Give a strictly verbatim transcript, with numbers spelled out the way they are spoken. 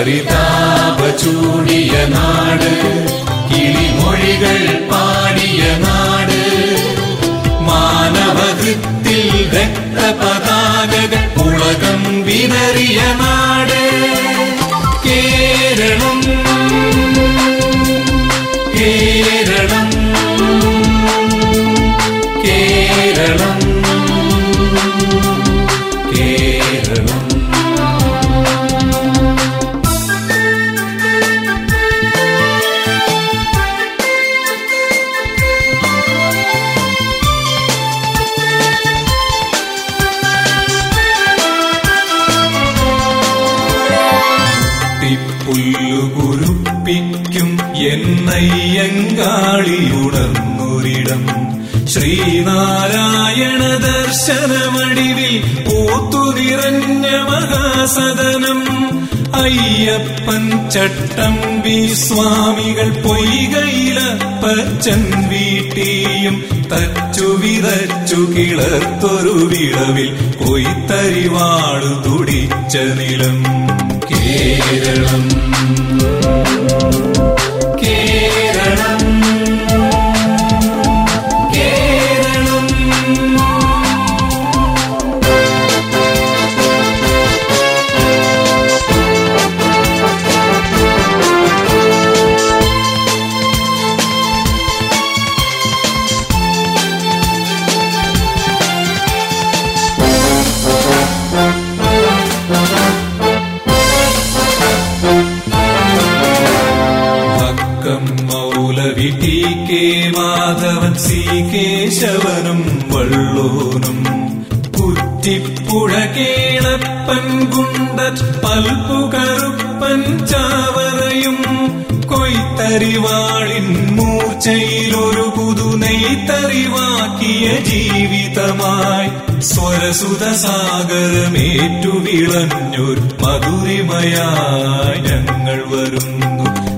പരിതാപ ചൂടിയ നാട്, കിളിമൊഴികൾ പാടിയ നാട്, മാനവഹൃത്തിൽ രക്തപതാകകൾ പുളകം വിതറിയ നാട് കേരളം. കേരളം കേരളം കേരളം. പുല്ലുകുരുപ്പിക്കും എന്നയ്യങ്കാളിയുണർന്നൊരിടം, ശ്രീനാരായണ ദർശനമടിവിൽ പൂത്തു നിറഞ്ഞ മഹാസദനം. അയ്യപ്പൻ ചട്ടമ്പി സ്വാമികൾ പൊയ്കയിലപ്പച്ചൻ വീട്ടിയും തച്ചു വിതച്ചു കിളർത്തൊരു വിളവിൽ കൊയ്ത്തരിവാളു തുടിച്ച നിലം കേരളം. കേരളം കേരളം. മൗലവി ടി കെ മാധവൻ, സി കേശവനും വള്ളോനും, കുറ്റിപ്പുഴ കേളപ്പൻ ഗുണ്ടൻ, പൽപ്പുകറുപ്പൻ ചാവറയും, കൊയ്ത്തരിവാളിൻ മൂർച്ചയിലൊരു പുതു നെയ്ത്തറിവാക്കിയ ജീവിതമായി സ്വരസുത സാഗരമേറ്റു വിളഞ്ഞൊരു മധുരിമയായി ഞങ്ങൾ വരുന്നു.